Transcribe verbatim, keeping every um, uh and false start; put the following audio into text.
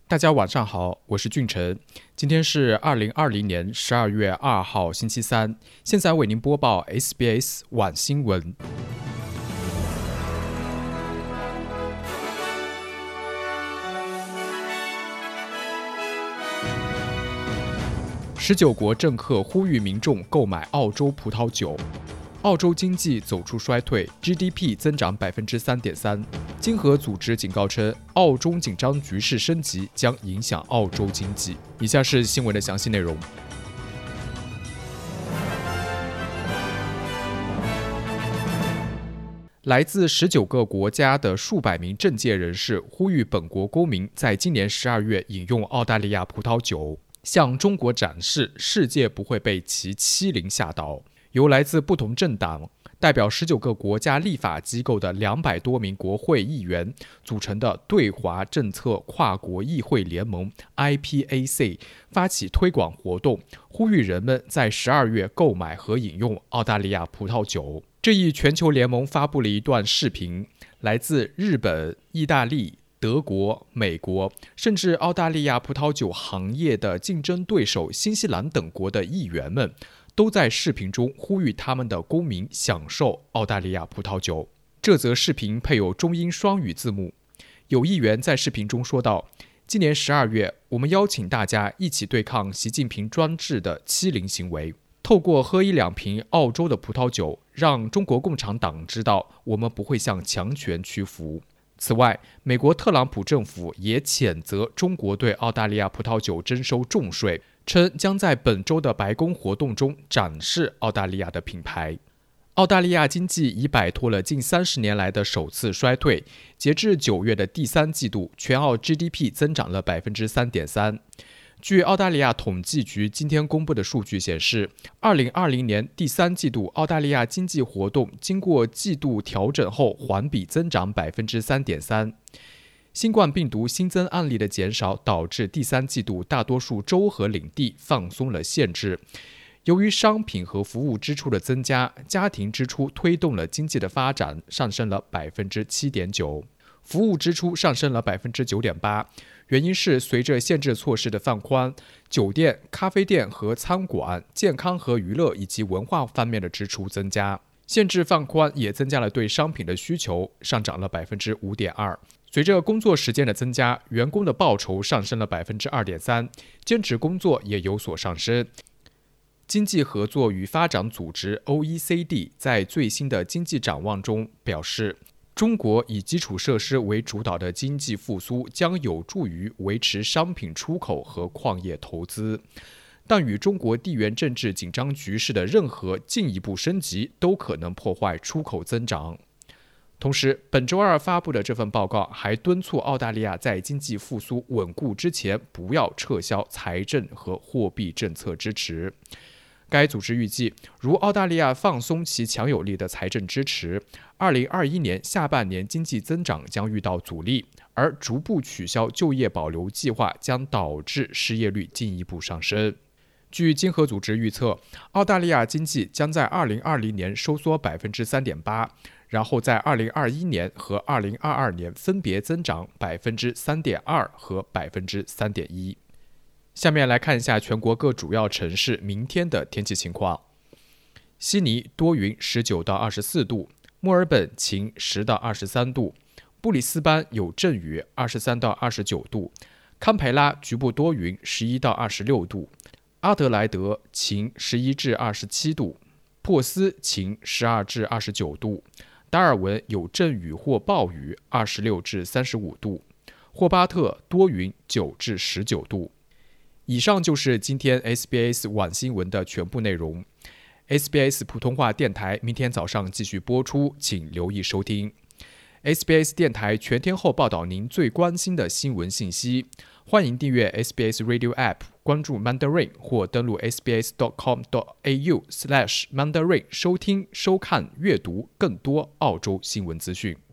大家晚上好，我是俊成。今天是二零二零年十二月二号星期三，现在为您播报 S B S 晚新闻。十九国政客呼吁民众购买澳洲葡萄酒。澳洲经济走出衰退 ，G D P 增长 百分之三点三。经合组织警告称，澳中紧张局势升级将影响澳洲经济。以下是新闻的详细内容。来自十九个国家的数百名政界人士呼吁本国公民在今年十二月饮用澳大利亚葡萄酒，向中国展示世界不会被其欺凌吓倒。由来自不同政党、代表十九个国家立法机构的两百多名国会议员组成的对华政策跨国议会联盟 I P A C 发起推广活动，呼吁人们在十二月购买和饮用澳大利亚葡萄酒。这一全球联盟发布了一段视频，来自日本、意大利、德国、美国，甚至澳大利亚葡萄酒行业的竞争对手新西兰等国的议员们都在视频中呼吁他们的公民享受澳大利亚葡萄酒。这则视频配有中英双语字幕。有议员在视频中说道，今年十二月，我们邀请大家一起对抗习近平专制的欺凌行为，透过喝一两瓶澳洲的葡萄酒，让中国共产党知道我们不会向强权屈服。此外，美国特朗普政府也谴责中国对澳大利亚葡萄酒征收重税，称将在本周的白宫活动中展示澳大利亚的品牌。澳大利亚经济已摆脱了近三十年来的首次衰退，截至九月的第三季度，全澳 G D P 增长了 百分之三点三。据澳大利亚统计局今天公布的数据显示，二零二零年第三季度澳大利亚经济活动经过季度调整后环比增长 百分之三点三。新冠病毒新增案例的减少导致第三季度大多数州和领地放松了限制。由于商品和服务支出的增加，家庭支出推动了经济的发展，上升了 百分之七点九。服务支出上升了 百分之九点八， 原因是随着限制措施的放宽，酒店、咖啡店和餐馆、健康和娱乐以及文化方面的支出增加。限制放宽也增加了对商品的需求，上涨了 百分之五点二。随着工作时间的增加，员工的报酬上升了 百分之二点三， 兼职工作也有所上升。经济合作与发展组织 O E C D 在最新的经济展望中表示，中国以基础设施为主导的经济复苏将有助于维持商品出口和矿业投资，但与中国地缘政治紧张局势的任何进一步升级都可能破坏出口增长。同时，本周二发布的这份报告还敦促澳大利亚在经济复苏稳固之前不要撤销财政和货币政策支持。该组织预计，如澳大利亚放松其强有力的财政支持，二零二一年下半年经济增长将遇到阻力，而逐步取消就业保留计划将导致失业率进一步上升。据经合组织预测，澳大利亚经济将在二零二零年收缩 百分之三点八， 然后在二零二一年和二零二二年分别增长 百分之三点二 和 百分之三点一。下面来看一下全国各主要城市明天的天气情况。悉尼多云十九到二十四度，墨尔本晴十到二十三度，布里斯班有阵雨二十三到二十九度，堪培拉局部多云十一到二十六度，阿德莱德晴十一至二十七度，珀斯晴十二至二十九度，达尔文有阵雨或暴雨二十六至三十五度，霍巴特多云九至十九度。以上就是今天 S B S 晚新闻的全部内容。S B S 普通话电台明天早上继续播出，请留意收听。S B S 电台全天候报道您最关心的新闻信息，欢迎订阅 S B S Radio App， 关注 Mandarin 或登录 s b s dot com dot a u slash mandarin 收听、收看、阅读更多澳洲新闻资讯。